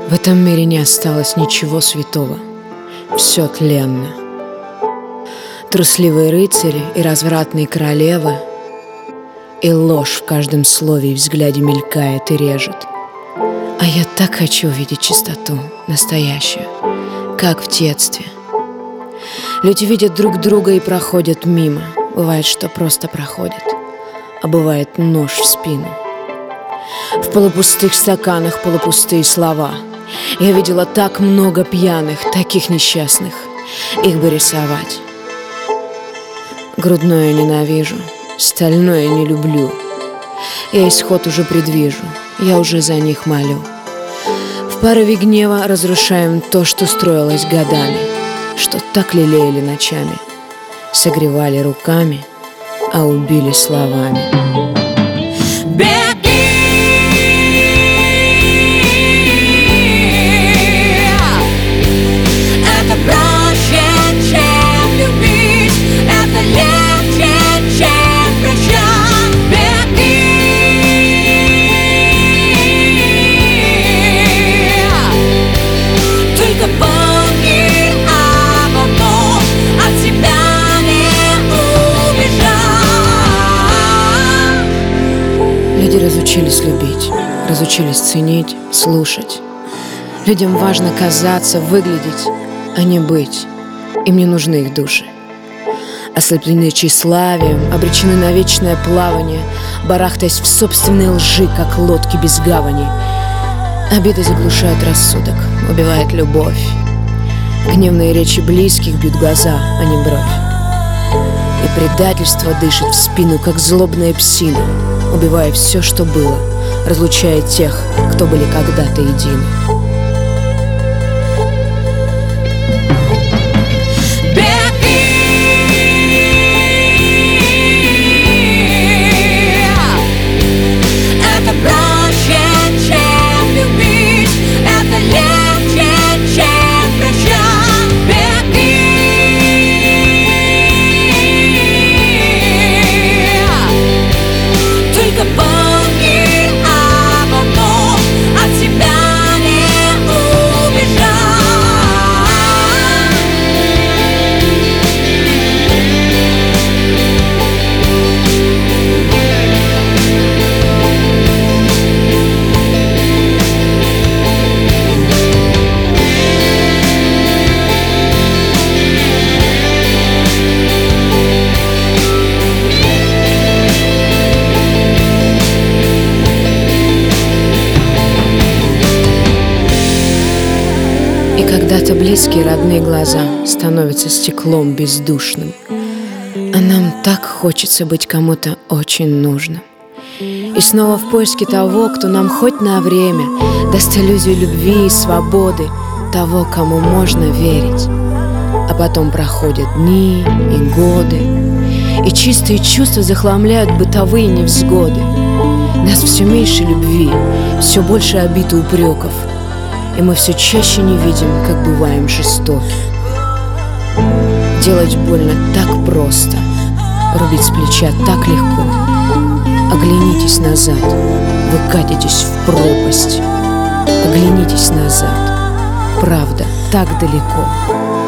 В этом мире не осталось ничего святого. Все тленно. Трусливые рыцари и развратные королевы, и ложь в каждом слове и взгляде мелькает и режет. А я так хочу увидеть чистоту, настоящую, как в детстве. Люди видят друг друга и проходят мимо. Бывает, что просто проходят, а бывает нож в спину. В полупустых стаканах полупустые слова. Я видела так много пьяных, таких несчастных. Их бы рисовать. Грудное ненавижу, стальное не люблю. Я исход уже предвижу, я уже за них молю. В порыве гнева разрушаем то, что строилось годами, что так лелеяли ночами, согревали руками, а убили словами. Люди разучились любить, разучились ценить, слушать. Людям важно казаться, выглядеть, а не быть. Им не нужны их души. Ослеплены тщеславием, обречены на вечное плавание, барахтаясь в собственной лжи, как лодки без гавани. Обиды заглушают рассудок, убивает любовь. Гневные речи близких бьют глаза, а не бровь. И предательство дышит в спину, как злобная псина, убивая все, что было, разлучая тех, кто были когда-то едины. И когда-то близкие родные глаза становятся стеклом бездушным, а нам так хочется быть кому-то очень нужным. И снова в поиске того, кто нам хоть на время даст иллюзию любви и свободы, того, кому можно верить. А потом проходят дни и годы, и чистые чувства захламляют бытовые невзгоды. Нас все меньше любви, все больше обид и упреков, и мы все чаще не видим, как бываем жестоки. Делать больно так просто, рубить с плеча так легко. Оглянитесь назад, вы катитесь в пропасть. Оглянитесь назад, правда так далеко.